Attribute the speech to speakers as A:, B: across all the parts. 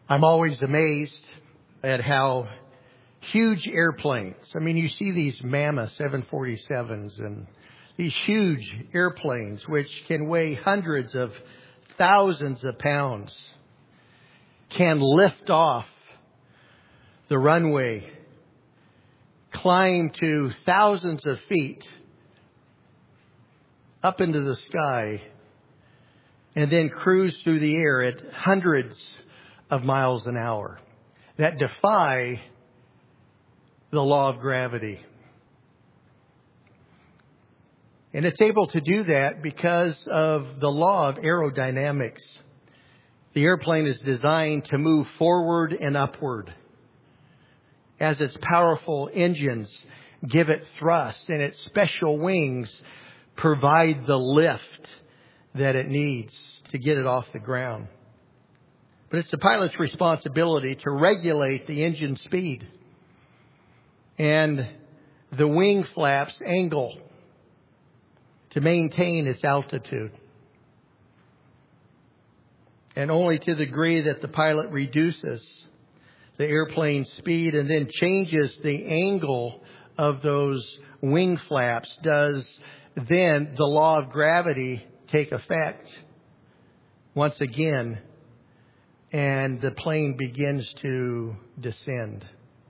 A: I'm always amazed at how huge airplanes, you see these mammoth 747s and these huge airplanes which can weigh hundreds of thousands of pounds, can lift off the runway, climb to thousands of feet up into the sky, and then cruise through the air at hundreds of miles an hour that defy the law of gravity. And it's able to do that because of the law of aerodynamics. The airplane is designed to move forward and upward as its powerful engines give it thrust and its special wings provide the lift that it needs to get it off the ground. But it's the pilot's responsibility to regulate the engine speed and the wing flaps angle to maintain its altitude. And only to the degree that the pilot reduces the airplane's speed and then changes the angle of those wing flaps does then the law of gravity take effect once again, and the plane begins to descend.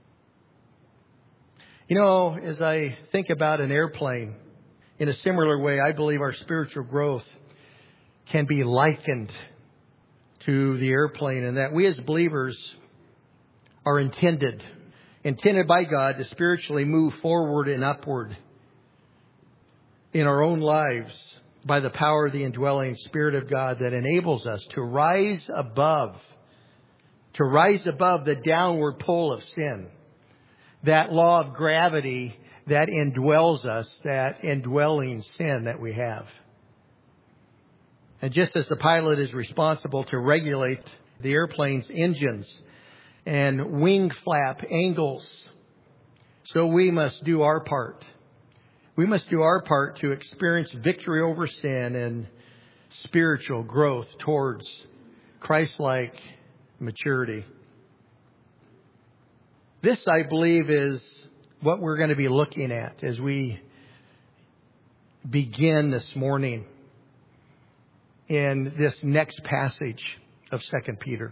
A: As I think about an airplane, in a similar way, I believe our spiritual growth can be likened to the airplane, and that we as believers are intended by God to spiritually move forward and upward in our own lives by the power of the indwelling Spirit of God that enables us to rise above the downward pull of sin, that law of gravity that indwells us, that indwelling sin that we have. And just as the pilot is responsible to regulate the airplane's engines and wing flap angles, so we must do our part. We must do our part to experience victory over sin and spiritual growth towards Christ-like maturity. This, I believe, is what we're going to be looking at as we begin this morning in this next passage of 2 Peter.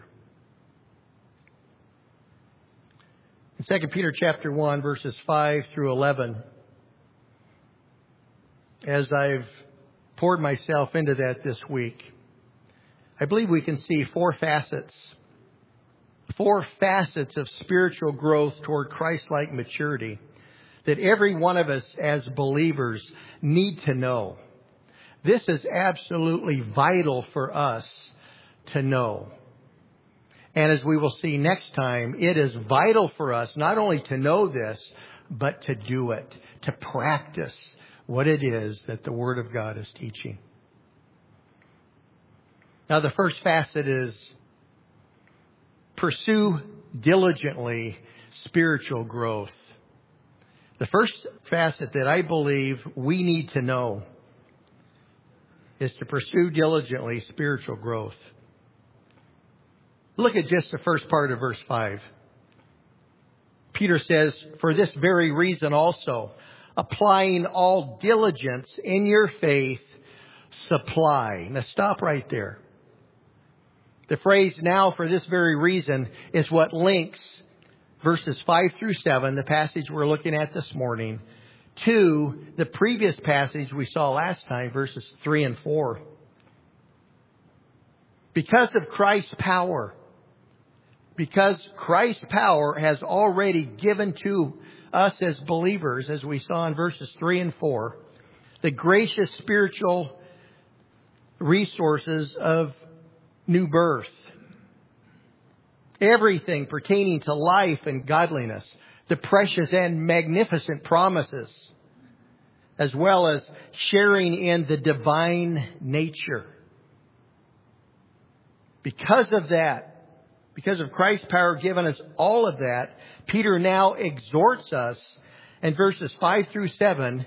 A: In 2 Peter chapter 1, verses 5 through 11, as I've poured myself into that this week, I believe we can see four facets of spiritual growth toward Christ-like maturity that every one of us as believers need to know. This is absolutely vital for us to know. And as we will see next time, it is vital for us not only to know this, but to do it, to practice what it is that the Word of God is teaching. Now, the first facet is pursue diligently spiritual growth. The first facet that I believe we need to know is to pursue diligently spiritual growth. Look at just the first part of verse 5. Peter says, "For this very reason also, applying all diligence in your faith, supply." Now stop right there. The phrase "now for this very reason" is what links verses 5 through 7, the passage we're looking at this morning, to the previous passage we saw last time, verses 3 and 4. Because of Christ's power, because Christ's power has already given to us as believers, as we saw in verses 3 and 4, the gracious spiritual resources of new birth. Everything pertaining to life and godliness, the precious and magnificent promises, as well as sharing in the divine nature. Because of that, because of Christ's power giving us all of that, Peter now exhorts us in verses 5 through 7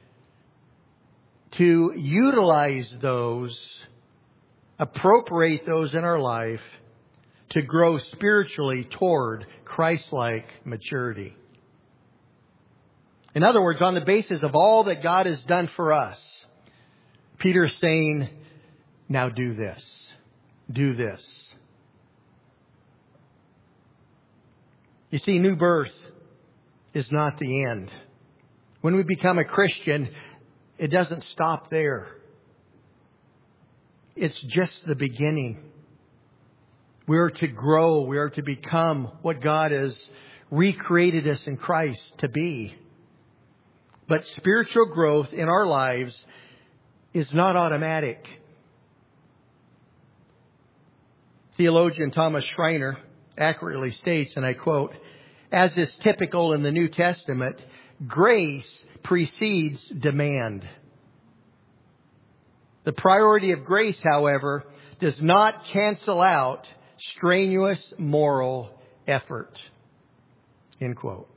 A: to utilize those, appropriate those in our life to grow spiritually toward Christ-like maturity. In other words, on the basis of all that God has done for us, Peter's saying, now do this. Do this. You see, new birth is not the end. When we become a Christian, it doesn't stop there. It's just the beginning. We are to grow. We are to become what God has recreated us in Christ to be. But spiritual growth in our lives is not automatic. Theologian Thomas Schreiner accurately states, and I quote, "As is typical in the New Testament, grace precedes demand. The priority of grace, however, does not cancel out strenuous moral effort." End quote.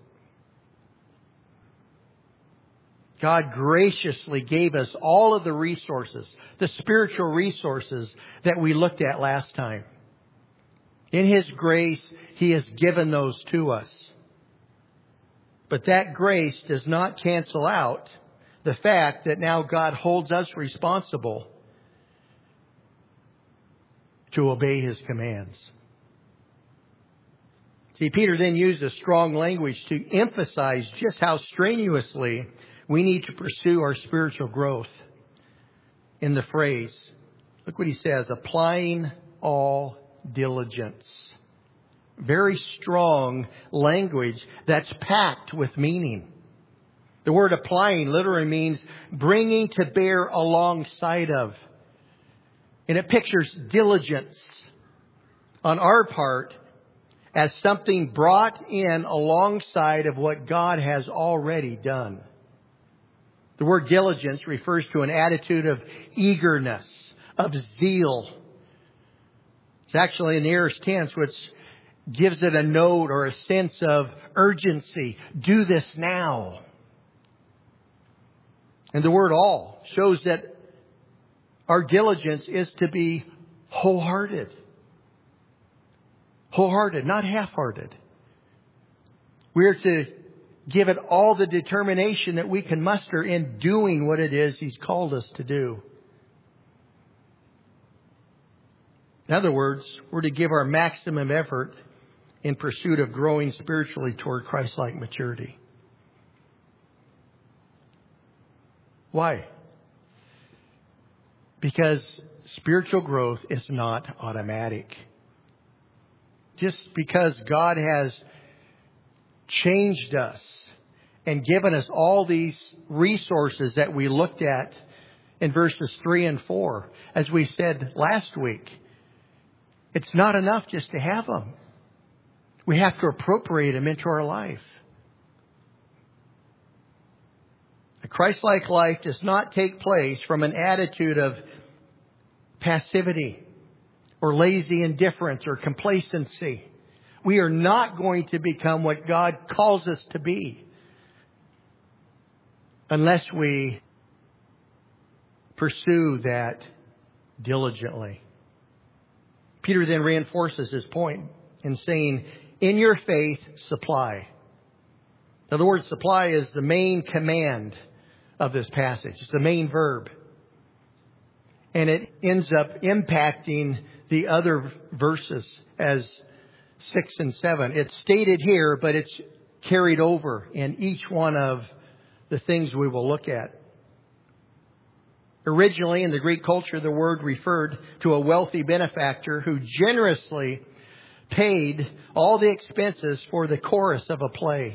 A: God graciously gave us all of the resources, the spiritual resources that we looked at last time. In His grace, He has given those to us. But that grace does not cancel out the fact that now God holds us responsible to obey His commands. See, Peter then used a strong language to emphasize just how strenuously we need to pursue our spiritual growth in the phrase. Look what he says, applying all diligence. Very strong language that's packed with meaning. The word applying literally means bringing to bear alongside of. And it pictures diligence on our part as something brought in alongside of what God has already done. The word diligence refers to an attitude of eagerness, of zeal. It's actually in the aorist tense, which gives it a note or a sense of urgency. Do this now. And the word all shows that our diligence is to be wholehearted. Wholehearted, not half-hearted. We are to give it all the determination that we can muster in doing what it is He's called us to do. In other words, we're to give our maximum effort in pursuit of growing spiritually toward Christ-like maturity. Why? Because spiritual growth is not automatic. Just because God has changed us and given us all these resources that we looked at in verses 3 and 4, as we said last week, it's not enough just to have them. We have to appropriate them into our life. A Christ-like life does not take place from an attitude of passivity or lazy indifference or complacency. We are not going to become what God calls us to be unless we pursue that diligently. Peter then reinforces his point in saying, in your faith, supply. Now, the word supply is the main command of this passage. It's the main verb. And it ends up impacting the other verses as 6 and 7. It's stated here, but it's carried over in each one of the things we will look at. Originally, in the Greek culture, the word referred to a wealthy benefactor who generously paid all the expenses for the chorus of a play.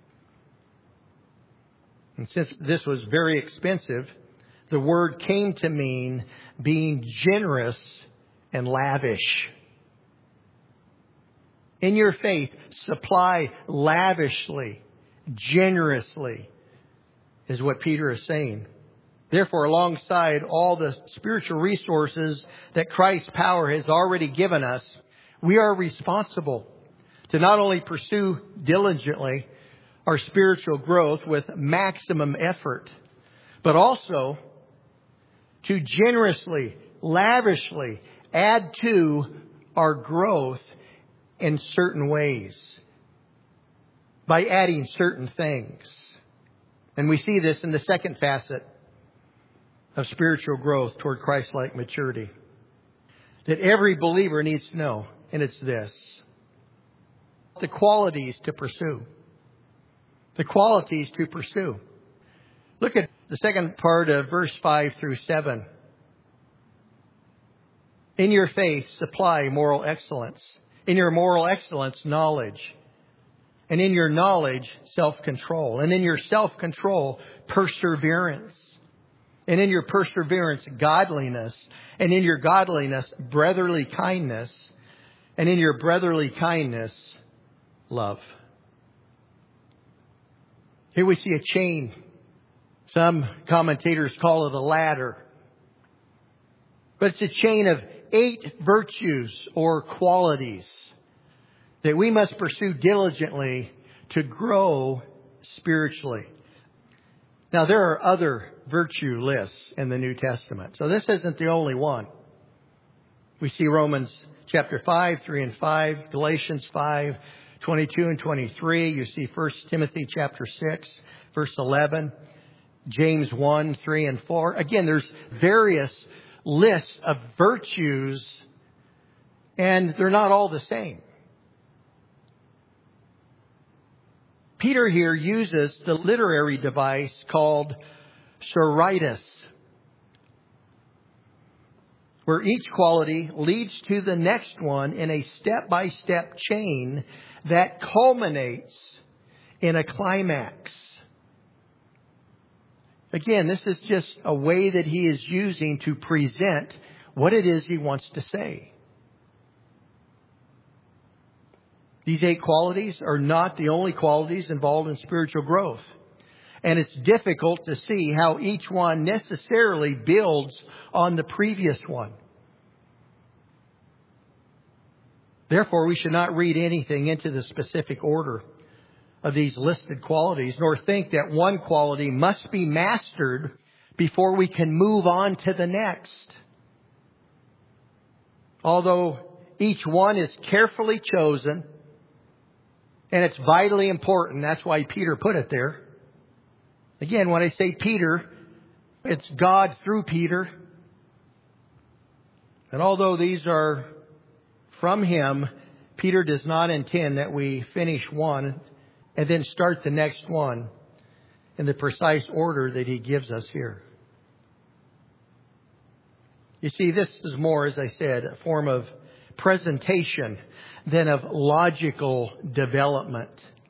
A: And since this was very expensive, the word came to mean being generous and lavish. In your faith, supply lavishly, generously, is what Peter is saying. Therefore, alongside all the spiritual resources that Christ's power has already given us, we are responsible to not only pursue diligently our spiritual growth with maximum effort, but also to generously, lavishly add to our growth in certain ways, by adding certain things. And we see this in the second facet of spiritual growth toward Christ-like maturity that every believer needs to know, and it's this: the qualities to pursue. The qualities to pursue. Look at the second part of verse 5 through 7. In your faith, supply moral excellence. In your moral excellence, knowledge. And in your knowledge, self-control. And in your self-control, perseverance. And in your perseverance, godliness. And in your godliness, brotherly kindness. And in your brotherly kindness, love. Here we see a chain. Some commentators call it a ladder. But it's a chain of 8 virtues or qualities that we must pursue diligently to grow spiritually. Now, there are other virtue lists in the New Testament, so this isn't the only one. We see Romans chapter 5, 3 and 5, Galatians 5, 22 and 23. You see 1 Timothy chapter 6, verse 11, James 1, 3 and 4. Again, there's various lists of virtues, and they're not all the same. Peter here uses the literary device called Sorites, where each quality leads to the next one in a step-by-step chain that culminates in a climax. Again, this is just a way that he is using to present what it is he wants to say. These 8 qualities are not the only qualities involved in spiritual growth. And it's difficult to see how each one necessarily builds on the previous one. Therefore, we should not read anything into the specific order of these listed qualities, nor think that one quality must be mastered before we can move on to the next. Although each one is carefully chosen, and it's vitally important, that's why Peter put it there. Again, when I say Peter, it's God through Peter. And although these are from him, Peter does not intend that we finish one and then start the next one in the precise order that he gives us here. You see, this is more, as I said, a form of presentation than of logical development.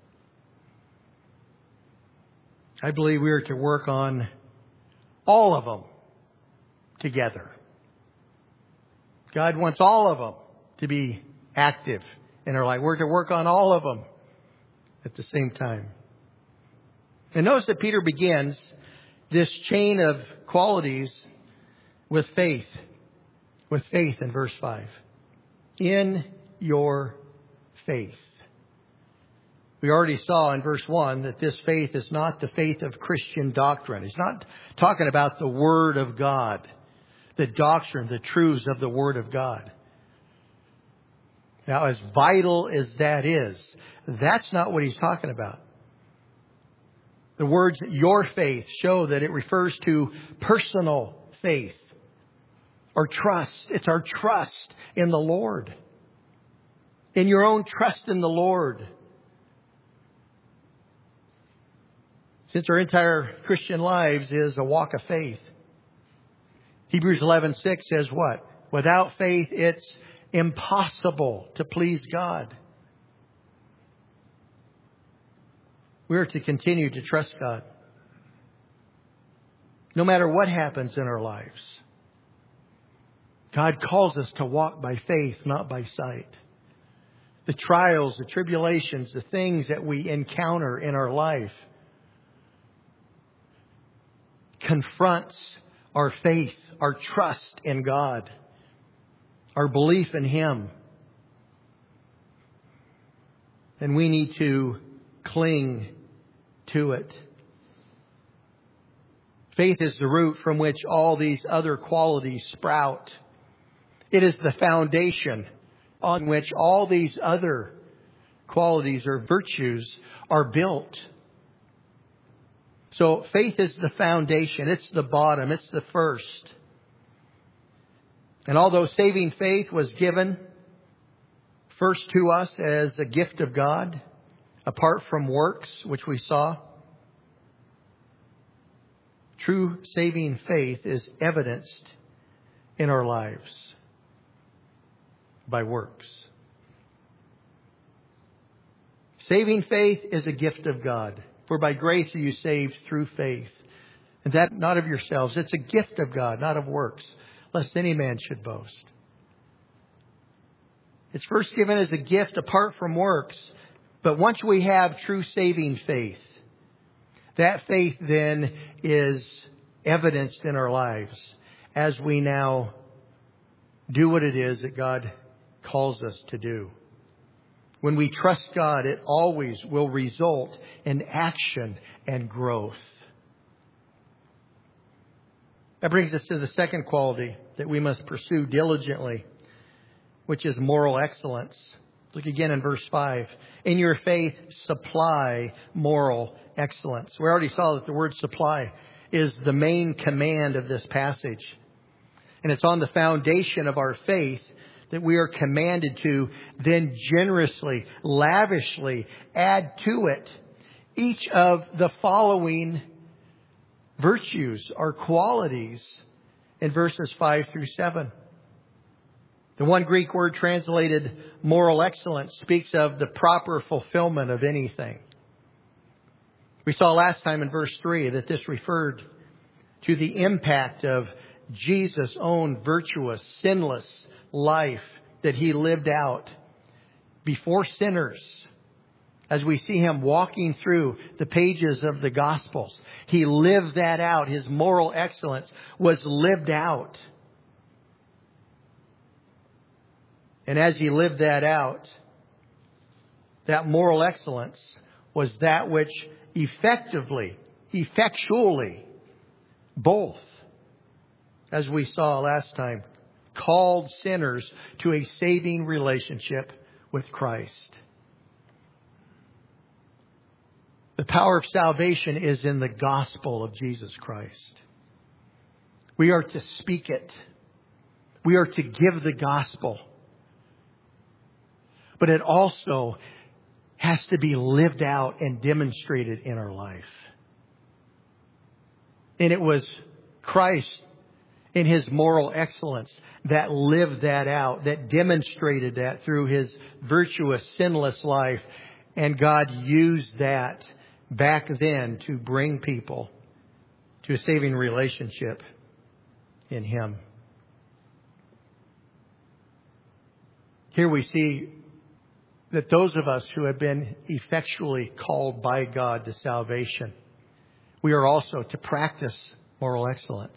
A: I believe we are to work on all of them together. God wants all of them to be active in our life. We're to work on all of them at the same time. And notice that Peter begins this chain of qualities with faith. With faith in verse 5. In your faith. We already saw in verse 1 that this faith is not the faith of Christian doctrine. He's not talking about the Word of God, the doctrine, the truths of the Word of God. Now, as vital as that is, that's not what he's talking about. The words your faith show that it refers to personal faith or trust. It's our trust in the Lord. In your own trust in the Lord. Since our entire Christian lives is a walk of faith. Hebrews 11:6 says what? Without faith, it's impossible to please God. We are to continue to trust God. No matter what happens in our lives. God calls us to walk by faith, not by sight. The trials, the tribulations, the things that we encounter in our life confronts our faith, our trust in God, our belief in Him. And we need to cling to it. Faith is the root from which all these other qualities sprout. It is the foundation on which all these other qualities or virtues are built. So faith is the foundation. It's the bottom. It's the first. And although saving faith was given first to us as a gift of God, apart from works, which we saw, true saving faith is evidenced in our lives by works. Saving faith is a gift of God. For by grace are you saved through faith. And that not of yourselves. It's a gift of God, not of works, lest any man should boast. It's first given as a gift apart from works. But once we have true saving faith, that faith then is evidenced in our lives as we now do what it is that God calls us to do. When we trust God, it always will result in action and growth. That brings us to the second quality that we must pursue diligently, which is moral excellence. Look again in verse 5. In your faith, supply moral excellence. We already saw that the word supply is the main command of this passage. And it's on the foundation of our faith that we are commanded to then generously, lavishly add to it each of the following virtues or qualities in verses 5 through 7. The one Greek word translated moral excellence speaks of the proper fulfillment of anything. We saw last time in verse 3 that this referred to the impact of Jesus' own virtuous, sinless life that He lived out before sinners. As we see Him walking through the pages of the Gospels, He lived that out. His moral excellence was lived out. And as He lived that out, that moral excellence was that which effectually, both, as we saw last time, called sinners to a saving relationship with Christ. The power of salvation is in the gospel of Jesus Christ. We are to speak it. We are to give the gospel. But it also has to be lived out and demonstrated in our life. And it was Christ in His moral excellence that lived that out, that demonstrated that through His virtuous, sinless life. And God used that back then to bring people to a saving relationship in Him. Here we see that those of us who have been effectually called by God to salvation, we are also to practice moral excellence.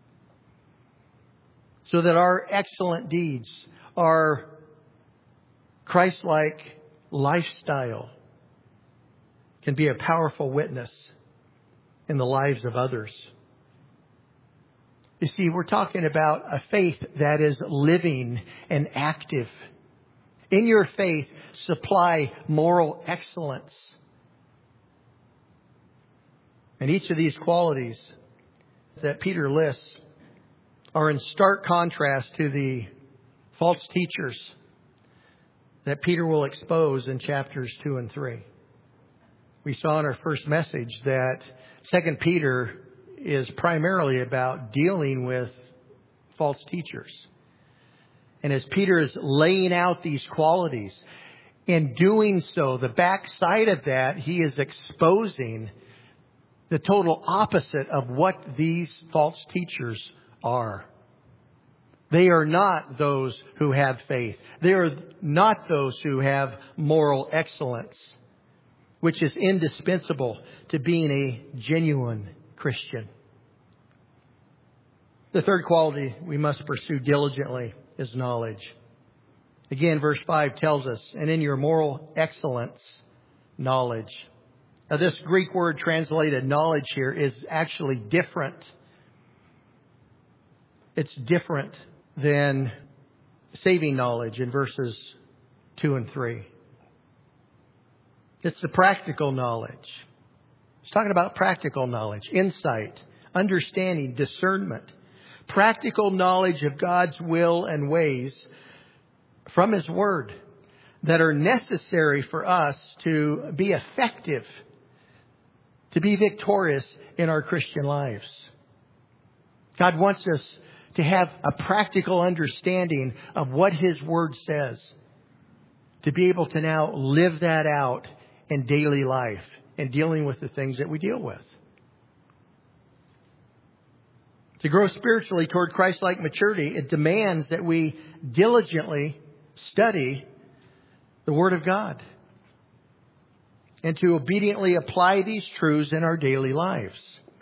A: So that our excellent deeds, our Christ-like lifestyle can be a powerful witness in the lives of others. You see, we're talking about a faith that is living and active. In your faith, supply moral excellence. And each of these qualities that Peter lists are in stark contrast to the false teachers that Peter will expose in chapters 2 and 3. We saw in our first message that 2 Peter is primarily about dealing with false teachers. And as Peter is laying out these qualities, in doing so, the backside of that, he is exposing the total opposite of what these false teachers are. They are not those who have faith. They are not those who have moral excellence, which is indispensable to being a genuine Christian. The third quality we must pursue diligently is knowledge. Again, verse 5 tells us, and in your moral excellence, knowledge. Now, this Greek word translated knowledge here is actually different. It's different than saving knowledge in verses 2 and 3. It's the practical knowledge. It's talking about practical knowledge, insight, understanding, discernment, practical knowledge of God's will and ways from His Word that are necessary for us to be effective, to be victorious in our Christian lives. God wants us to have a practical understanding of what His Word says, to be able to now live that out in daily life and dealing with the things that we deal with. To grow spiritually toward Christ-like maturity, it demands that we diligently study the Word of God and to obediently apply these truths in our daily lives.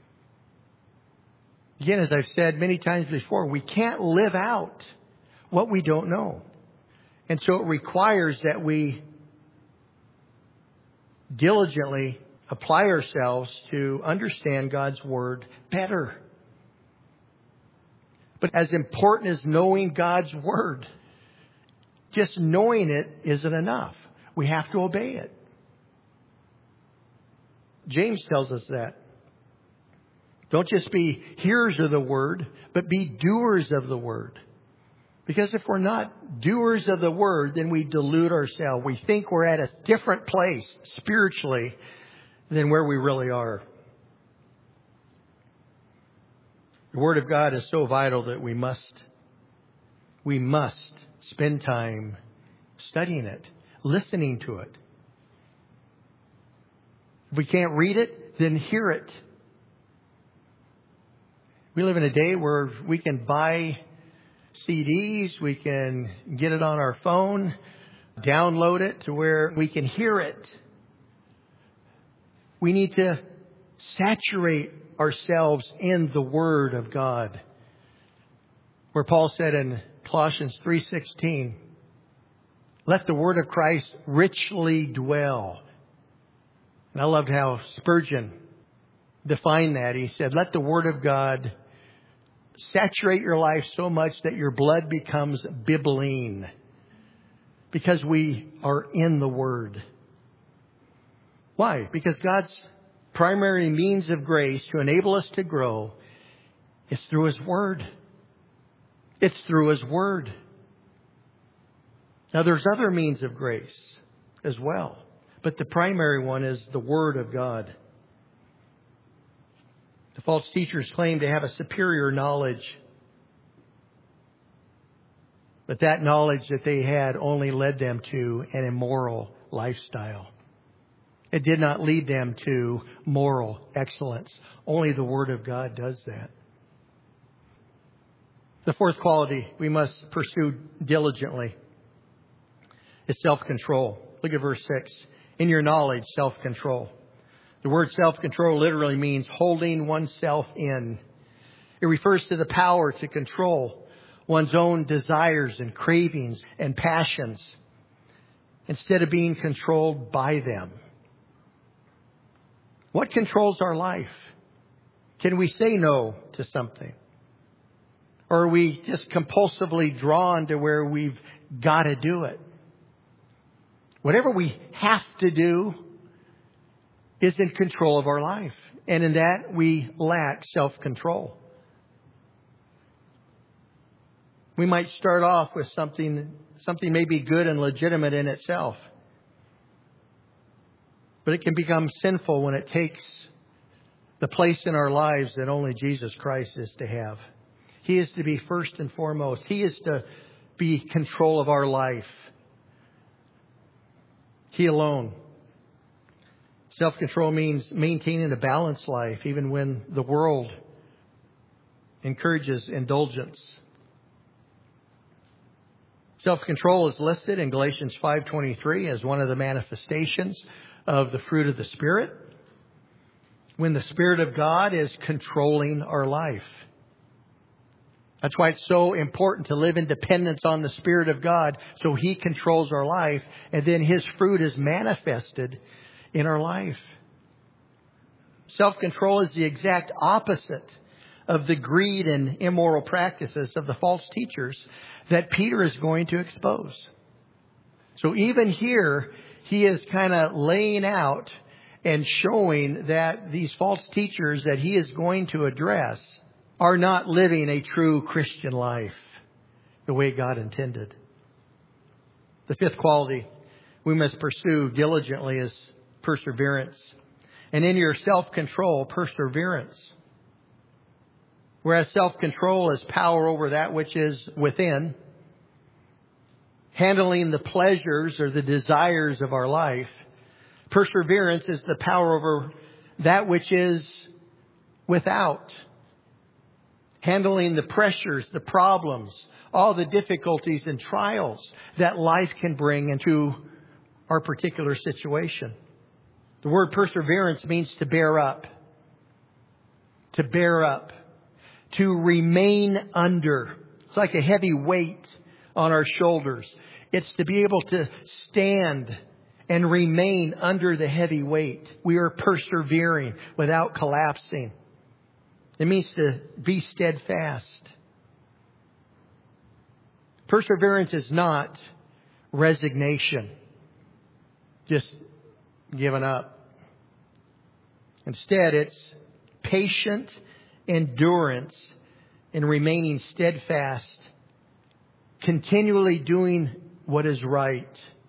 A: Again, as I've said many times before, we can't live out what we don't know. And so it requires that we diligently apply ourselves to understand God's Word better. But as important as knowing God's Word, just knowing it isn't enough. We have to obey it. James tells us that. Don't just be hearers of the Word, but be doers of the Word. Because if we're not doers of the Word, then we delude ourselves. We think we're at a different place spiritually than where we really are. The Word of God is so vital that we must spend time studying it, listening to it. If we can't read it, then hear it. We live in a day where we can buy CDs, we can get it on our phone, download it to where we can hear it. We need to saturate ourselves in the Word of God. Where Paul said in Colossians 3:16, let the Word of Christ richly dwell. And I loved how Spurgeon defined that. He said, let the Word of God saturate your life so much that your blood becomes bibline. Because we are in the Word. Why? Because God's primary means of grace to enable us to grow is through His Word. It's through His Word. Now there's other means of grace as well. But the primary one is the Word of God. The false teachers claim to have a superior knowledge. But that knowledge that they had only led them to an immoral lifestyle. It did not lead them to moral excellence. Only the Word of God does that. The fourth quality we must pursue diligently is self-control. Look at verse 6. In your knowledge, self-control. The word self-control literally means holding oneself in. It refers to the power to control one's own desires and cravings and passions instead of being controlled by them. What controls our life? Can we say no to something? Or are we just compulsively drawn to where we've got to do it? Whatever we have to do is in control of our life. And in that, we lack self-control. We might start off with something may be good and legitimate in itself. But it can become sinful when it takes the place in our lives that only Jesus Christ is to have. He is to be first and foremost. He is to be control of our life. He alone. Self-control means maintaining a balanced life even when the world encourages indulgence. Self-control is listed in Galatians 5:23 as one of the manifestations of the fruit of the Spirit. When the Spirit of God is controlling our life. That's why it's so important to live in dependence on the Spirit of God so He controls our life and then His fruit is manifested in our life. Self-control is the exact opposite of the greed and immoral practices of the false teachers that Peter is going to expose. So even here, he is kind of laying out and showing that these false teachers that he is going to address are not living a true Christian life the way God intended. The fifth quality we must pursue diligently is perseverance. And in your self-control, perseverance. Whereas self-control is power over that which is within, handling the pleasures or the desires of our life, perseverance is the power over that which is without. Handling the pressures, the problems, all the difficulties and trials that life can bring into our particular situation. The word perseverance means to bear up. To bear up. To remain under. It's like a heavy weight on our shoulders. It's to be able to stand and remain under the heavy weight. We are persevering without collapsing. It means to be steadfast. Perseverance is not resignation. Just giving up. Instead, it's patient endurance in remaining steadfast, continually doing what is right,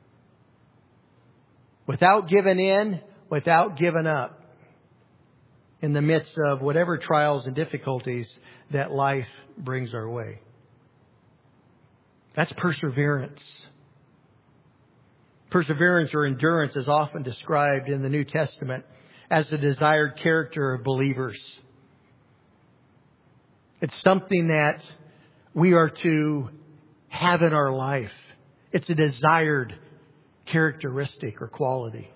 A: without giving in, without giving up, in the midst of whatever trials and difficulties that life brings our way. That's perseverance. Perseverance or endurance is often described in the New Testament as the desired character of believers. It's something that we are to have in our life. It's a desired characteristic or quality.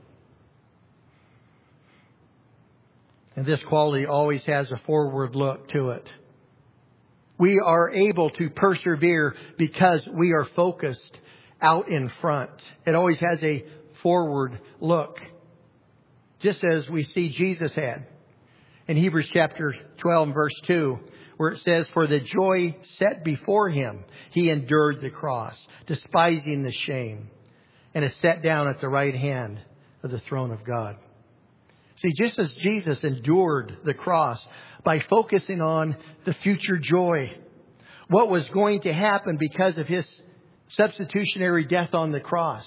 A: And this quality always has a forward look to it. We are able to persevere because we are focused out in front. It always has a forward look. Just as we see Jesus had in Hebrews chapter 12 verse 2, where it says, "For the joy set before him, he endured the cross, despising the shame, and is set down at the right hand of the throne of God." See, just as Jesus endured the cross by focusing on the future joy, what was going to happen because of his substitutionary death on the cross,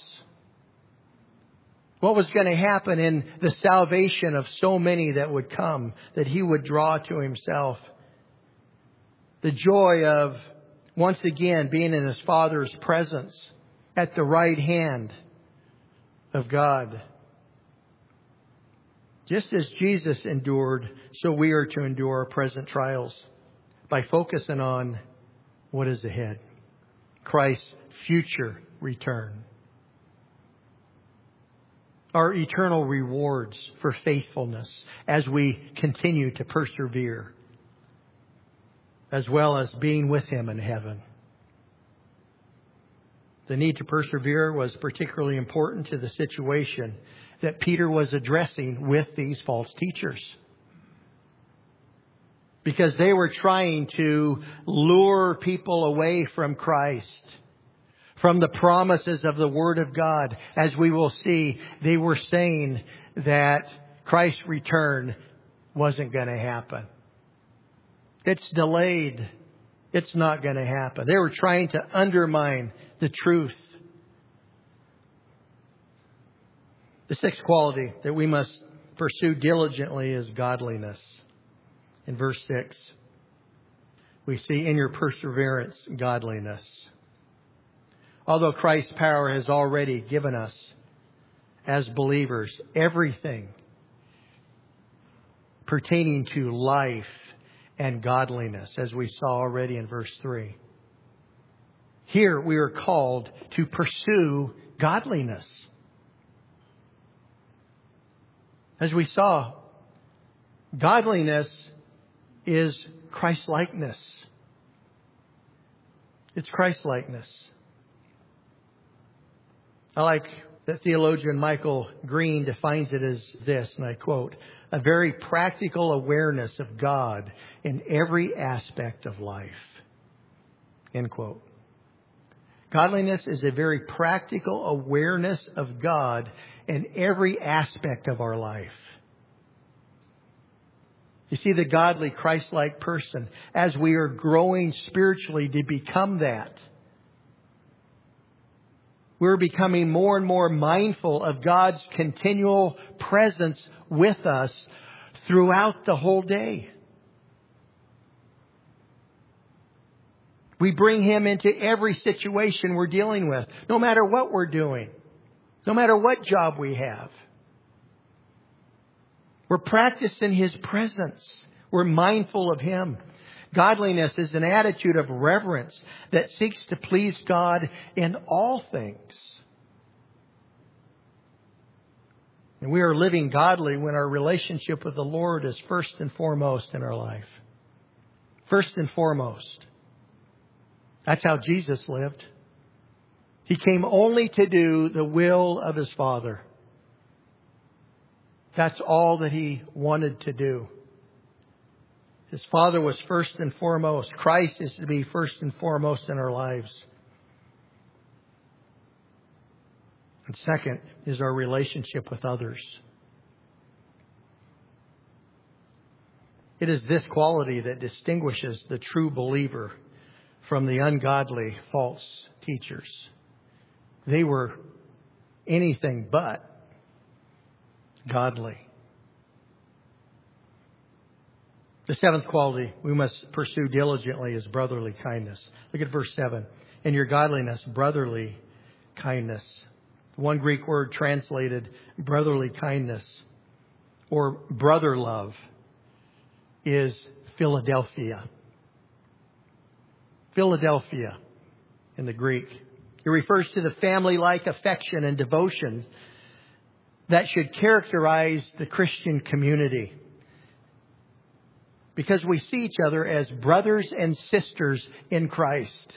A: what was going to happen in the salvation of so many that would come, that he would draw to himself. The joy of once again being in his Father's presence at the right hand of God. Just as Jesus endured, so we are to endure our present trials by focusing on what is ahead. Christ's future return. Our eternal rewards for faithfulness as we continue to persevere, as well as being with him in heaven. The need to persevere was particularly important to the situation that Peter was addressing with these false teachers, because they were trying to lure people away from Christ, from the promises of the Word of God. As we will see, they were saying that Christ's return wasn't going to happen. It's delayed. It's not going to happen. They were trying to undermine the truth. The sixth quality that we must pursue diligently is godliness. In verse 6, we see, "In your perseverance, godliness." Although Christ's power has already given us, as believers, everything pertaining to life and godliness, as we saw already in verse 3. Here we are called to pursue godliness. As we saw, godliness is Christ-likeness. It's Christ-likeness. I like that theologian Michael Green defines it as this, and I quote, "A very practical awareness of God in every aspect of life." End quote. Godliness is a very practical awareness of God in every aspect of our life. You see, the godly, Christ-like person, as we are growing spiritually to become that, we're becoming more and more mindful of God's continual presence with us throughout the whole day. We bring Him into every situation we're dealing with, no matter what we're doing, no matter what job we have. We're practicing His presence. We're mindful of Him. Godliness is an attitude of reverence that seeks to please God in all things. And we are living godly when our relationship with the Lord is first and foremost in our life. First and foremost. That's how Jesus lived. He came only to do the will of His Father. That's all that He wanted to do. His Father was first and foremost. Christ is to be first and foremost in our lives. And second is our relationship with others. It is this quality that distinguishes the true believer from the ungodly false teachers. They were anything but godly. The seventh quality we must pursue diligently is brotherly kindness. Look at verse 7. In your godliness, brotherly kindness. One Greek word translated brotherly kindness or brother love is Philadelphia. Philadelphia in the Greek. It refers to the family-like affection and devotion that should characterize the Christian community. Because we see each other as brothers and sisters in Christ.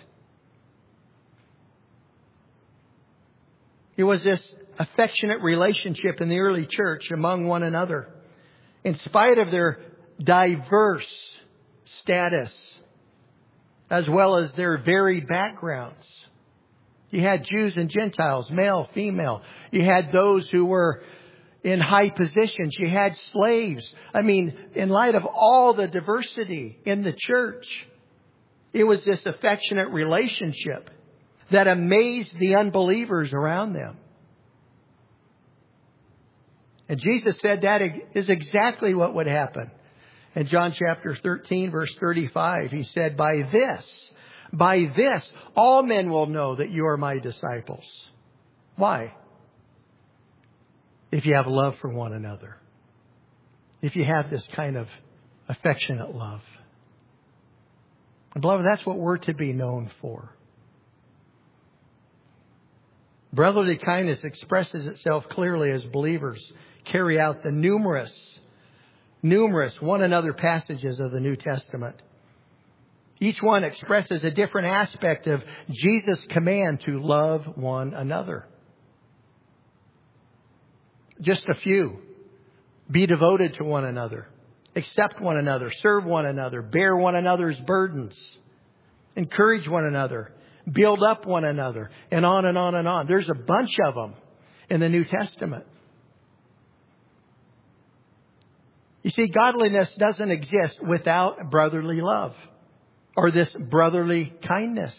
A: It was this affectionate relationship in the early church among one another. In spite of their diverse status, as well as their varied backgrounds. You had Jews and Gentiles, male, female. You had those who were in high positions. You had slaves. I mean, in light of all the diversity in the church, it was this affectionate relationship that amazed the unbelievers around them. And Jesus said that is exactly what would happen. In John chapter 13, verse 35, He said, by this, all men will know that you are my disciples. Why? If you have love for one another. If you have this kind of affectionate love. And beloved, that's what we're to be known for. Brotherly kindness expresses itself clearly as believers carry out the numerous one another passages of the New Testament. Each one expresses a different aspect of Jesus' command to love one another. Just a few. Be devoted to one another. Accept one another. Serve one another. Bear one another's burdens. Encourage one another. Build up one another. And on and on and on. There's a bunch of them in the New Testament. You see, godliness doesn't exist without brotherly love or this brotherly kindness.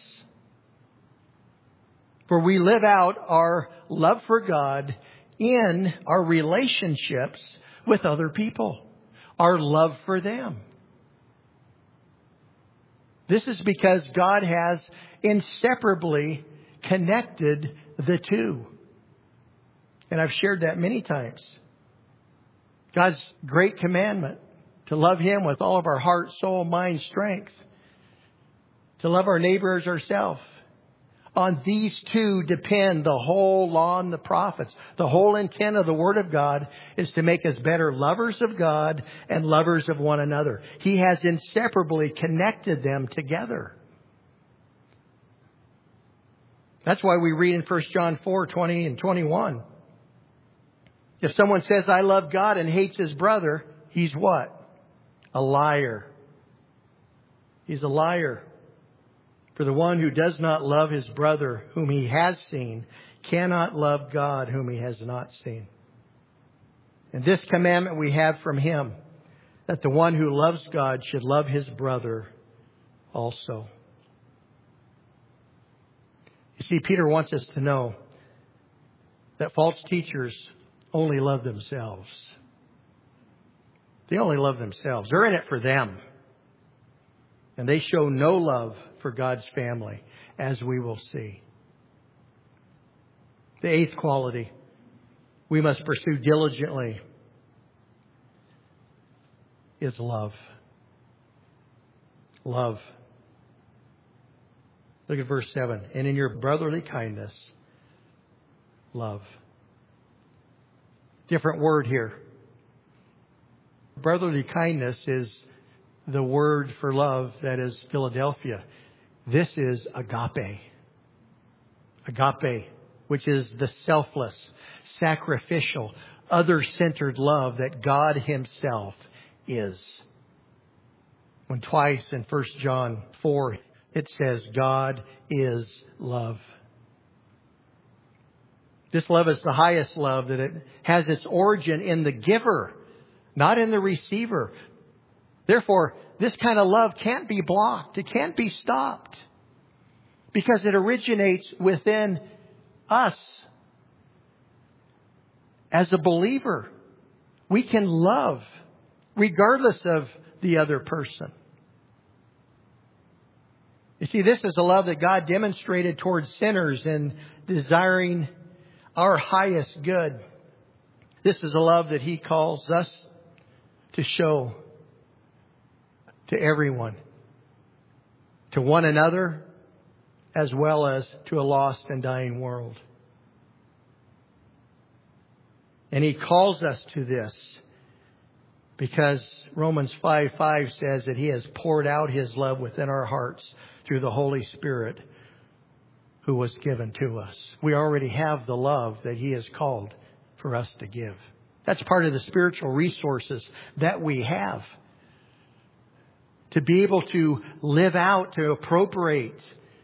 A: For we live out our love for God in our relationships with other people. Our love for them. This is because God has inseparably connected the two. And I've shared that many times. God's great commandment to love Him with all of our heart, soul, mind, strength. To love our neighbor as ourselves. On these two depend the whole law and the prophets. The whole intent of the Word of God is to make us better lovers of God and lovers of one another. He has inseparably connected them together. That's why we read in 1 John 4:20 and 21. If someone says, I love God and hates his brother, he's what? A liar. He's a liar. For the one who does not love his brother whom he has seen cannot love God whom he has not seen. And this commandment we have from him, that the one who loves God should love his brother also. You see, Peter wants us to know that false teachers only love themselves. They only love themselves. They're in it for them. And they show no love for God's family, as we will see. The eighth quality we must pursue diligently is love. Love. Look at verse 7. And in your brotherly kindness, love. Different word here. Brotherly kindness is the word for love that is Philadelphia. This is agape. Agape, which is the selfless, sacrificial, other-centered love that God Himself is. When twice in 1 John 4 it says God is love. This love is the highest love, that it has its origin in the giver, not in the receiver. Therefore, this kind of love can't be blocked. It can't be stopped. Because it originates within us. As a believer, we can love regardless of the other person. You see, this is a love that God demonstrated towards sinners in desiring our highest good. This is a love that He calls us to show to everyone, to one another, as well as to a lost and dying world. And He calls us to this because Romans 5:5 says that He has poured out His love within our hearts through the Holy Spirit who was given to us. We already have the love that He has called for us to give. That's part of the spiritual resources that we have. To be able to live out, to appropriate.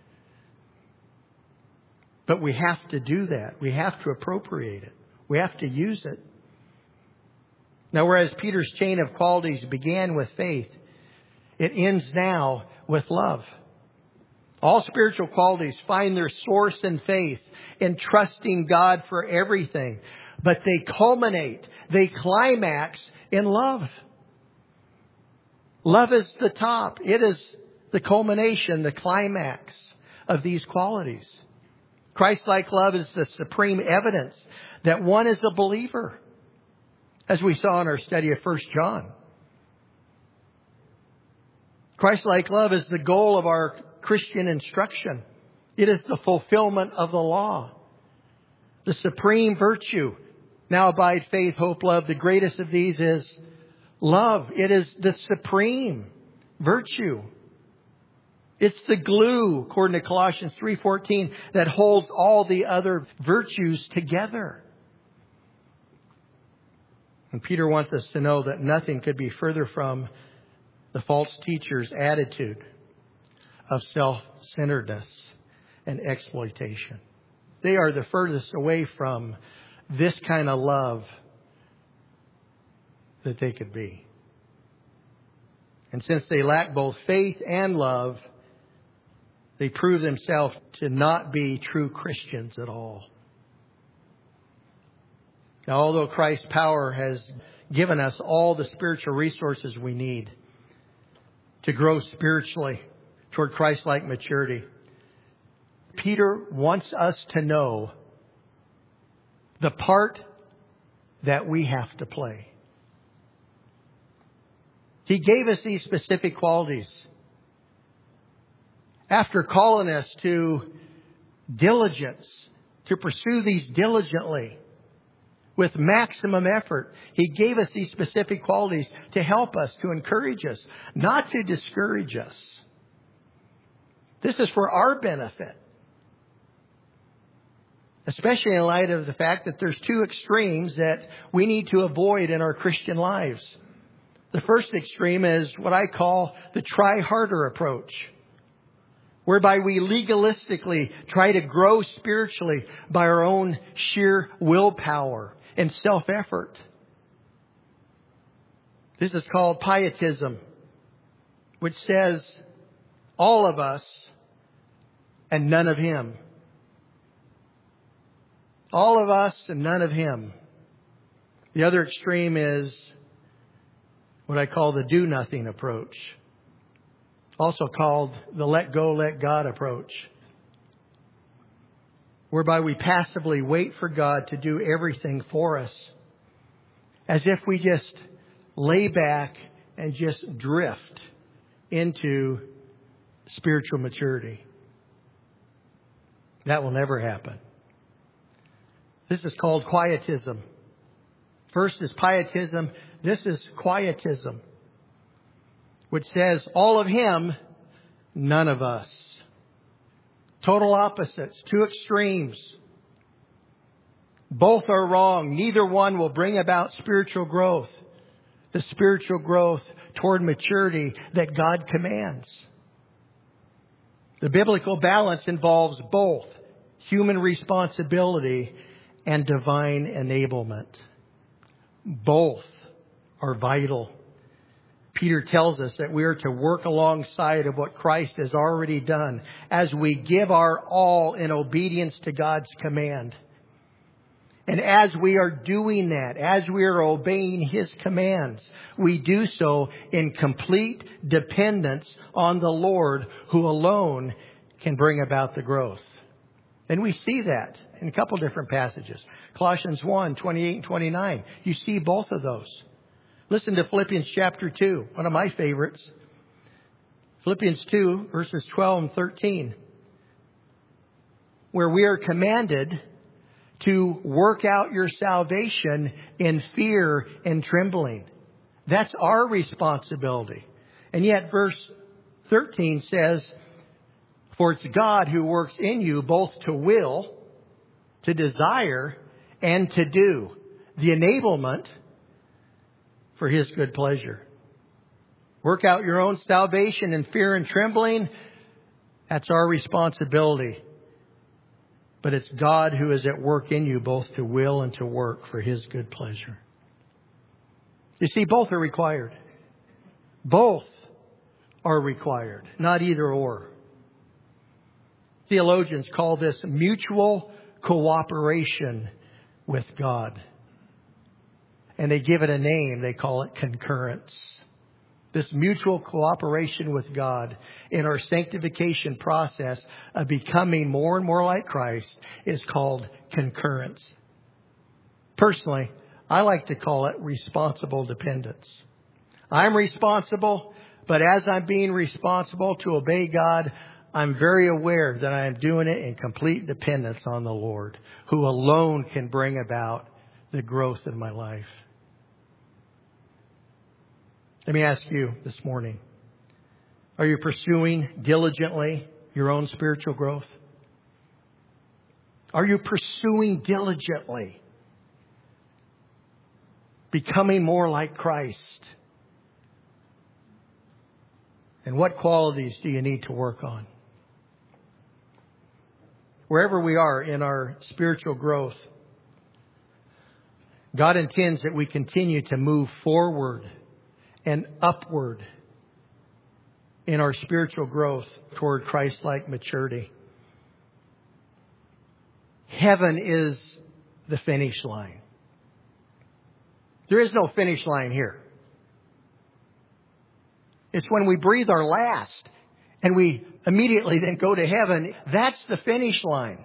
A: But we have to do that. We have to appropriate it. We have to use it. Now, whereas Peter's chain of qualities began with faith, it ends now with love. All spiritual qualities find their source in faith, in trusting God for everything. But they culminate, they climax in love. Love is the top. It is the culmination, the climax of these qualities. Christ-like love is the supreme evidence that one is a believer, as we saw in our study of 1 John. Christ-like love is the goal of our Christian instruction. It is the fulfillment of the law. The supreme virtue. Now abide faith, hope, love. The greatest of these is love. It is the supreme virtue. It's the glue, according to Colossians 3:14, that holds all the other virtues together. And Peter wants us to know that nothing could be further from the false teacher's attitude of self-centeredness and exploitation. They are the furthest away from this kind of love that they could be. And since they lack both faith and love, they prove themselves to not be true Christians at all. Now, although Christ's power has given us all the spiritual resources we need to grow spiritually toward Christ-like maturity, Peter wants us to know the part that we have to play. He gave us these specific qualities. After calling us to diligence, to pursue these diligently, with maximum effort, He gave us these specific qualities to help us, to encourage us, not to discourage us. This is for our benefit. Especially in light of the fact that there's two extremes that we need to avoid in our Christian lives. The first extreme is what I call the try harder approach, whereby we legalistically try to grow spiritually by our own sheer willpower and self-effort. This is called pietism, which says all of us and none of Him. All of us and none of Him. The other extreme is what I call the do-nothing approach, also called the let go, let God approach, whereby we passively wait for God to do everything for us, as if we just lay back and just drift into spiritual maturity. That will never happen. This is called quietism. First is pietism. This is quietism, which says all of Him, none of us. Total opposites, two extremes. Both are wrong. Neither one will bring about spiritual growth. The spiritual growth toward maturity that God commands. The biblical balance involves both human responsibility and divine enablement. Both are vital. Peter tells us that we are to work alongside of what Christ has already done as we give our all in obedience to God's command. And as we are doing that, as we are obeying His commands, we do so in complete dependence on the Lord, who alone can bring about the growth. And we see that in a couple different passages. Colossians 1, 28 and 29. You see both of those. Listen to Philippians chapter 2, one of my favorites. Philippians 2, verses 12 and 13. Where we are commanded to work out your salvation in fear and trembling. That's our responsibility. And yet verse 13 says, for it's God who works in you both to will, to desire, and to do. The enablement for His good pleasure. Work out your own salvation in fear and trembling. That's our responsibility. But it's God who is at work in you both to will and to work for His good pleasure. You see, both are required. Both are required, not either or. Theologians call this mutual cooperation with God. And they give it a name. They call it concurrence. This mutual cooperation with God in our sanctification process of becoming more and more like Christ is called concurrence. Personally, I like to call it responsible dependence. I'm responsible, but as I'm being responsible to obey God, I'm very aware that I am doing it in complete dependence on the Lord, who alone can bring about the growth in my life. Let me ask you this morning, are you pursuing diligently your own spiritual growth? Are you pursuing diligently becoming more like Christ? And what qualities do you need to work on? Wherever we are in our spiritual growth, God intends that we continue to move forward and upward in our spiritual growth toward Christ-like maturity. Heaven is the finish line. There is no finish line here. It's when we breathe our last and we immediately then go to heaven. That's the finish line.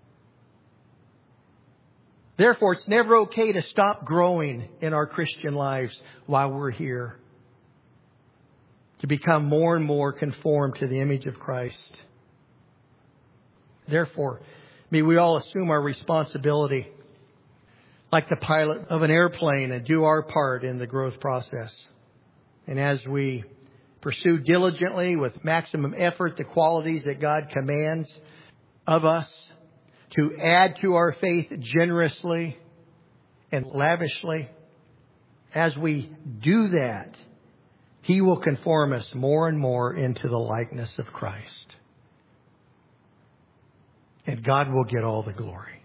A: Therefore, it's never okay to stop growing in our Christian lives while we're here, to become more and more conformed to the image of Christ. Therefore, may we all assume our responsibility like the pilot of an airplane and do our part in the growth process. And as we pursue diligently with maximum effort the qualities that God commands of us, to add to our faith generously and lavishly, as we do that, He will conform us more and more into the likeness of Christ. And God will get all the glory.